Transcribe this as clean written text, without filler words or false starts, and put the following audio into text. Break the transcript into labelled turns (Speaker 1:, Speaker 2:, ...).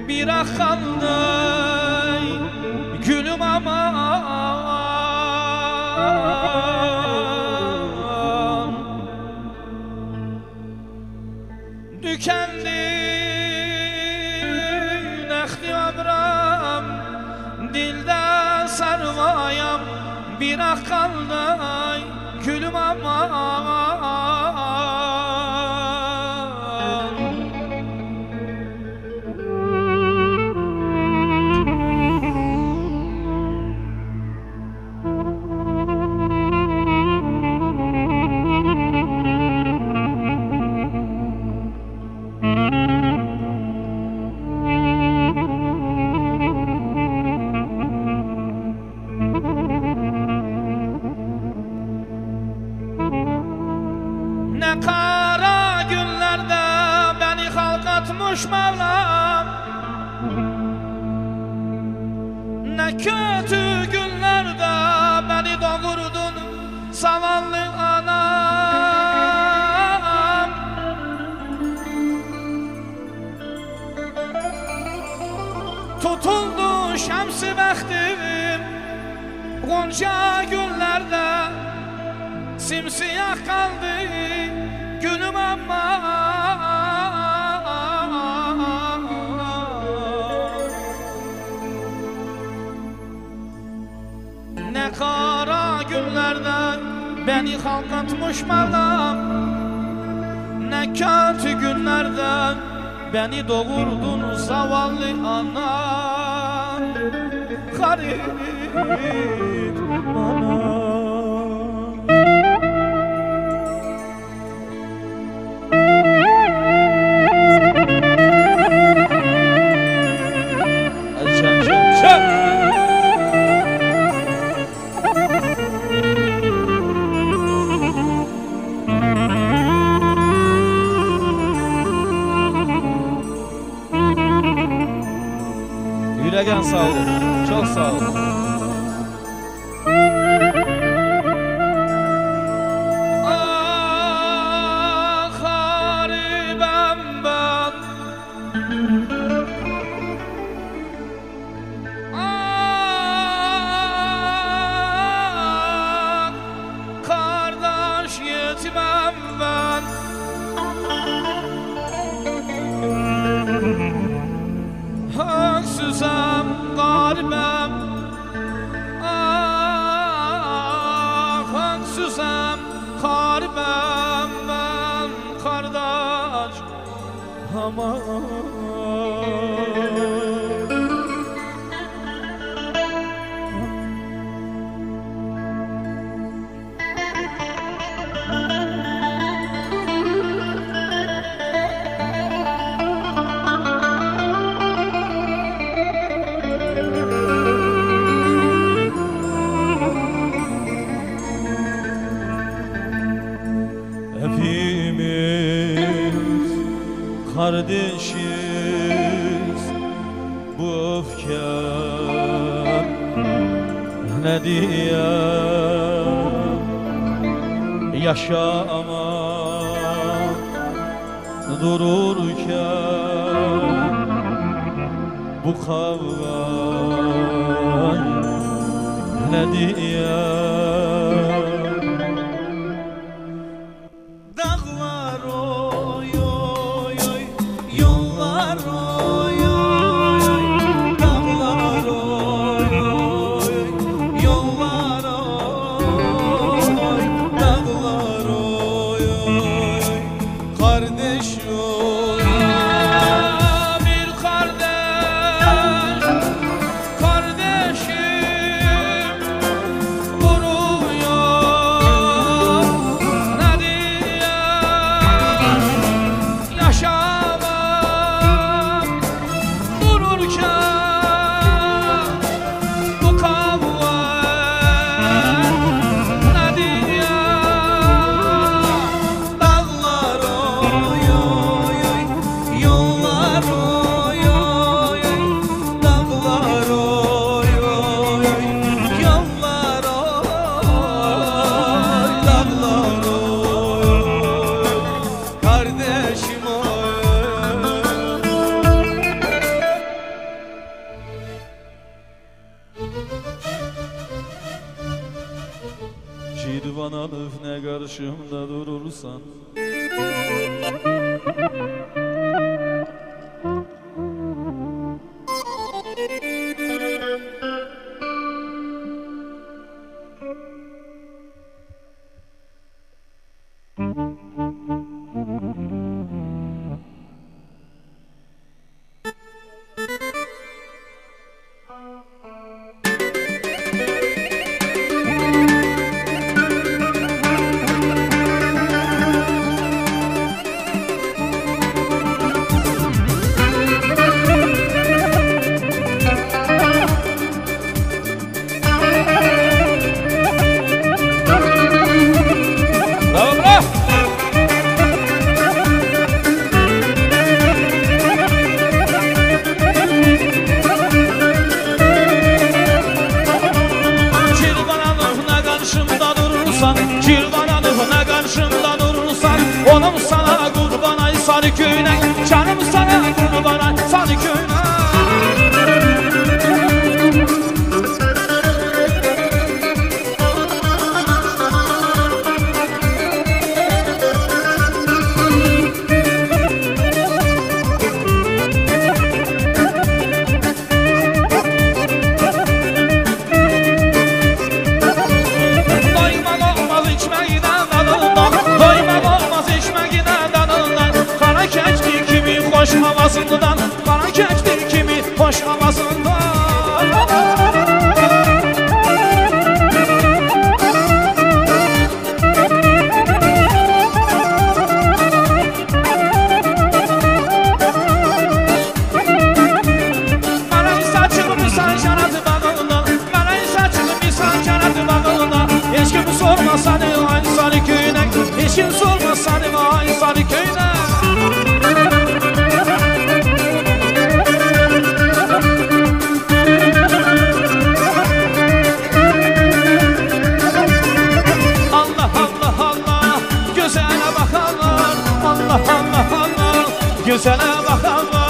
Speaker 1: bir kaldı gülüm aman. Dükendi nekli ömrüm, dilde sarvayam bir kaldı gülüm aman. Ne kara günlerde beni halkatmış Mevlam, ne kötü günlerde beni doğurdun zavallı anam. Tutuldu şemsi bəxtim Gonca günlerde, simsiyah kaldı günüm aman. Ne kara günlerden beni halkatmış Mevlam, ne kötü günlerden beni doğurdun zavallı anam. Garip anam. Yüreğen sağ olun, çok sağ olun. Ah haribem ben, ah kardeş yetimem ben. Haksızam, garibem, ah haksızam, garibem ben kardeş aman. Hepimiz kardeşiz, bu öfke ne diye yaşamak dururken bu kavga ne diye. ne karşımda durursan. Cilvananıfına karşımda durursan, onum sana kurban ay sarı köyüne, canım sana kurban ay sarı köyüne. Hoş havasından, bana keçtir kimi hoş havasından. Bana saçımı sancaratı bağından, bana saçımı sancaratı bağından. Hiç kim sormasa ne ay sarı köyüne, hiç kim sormasa ne ay sarı köyüne. Gözele bakanlar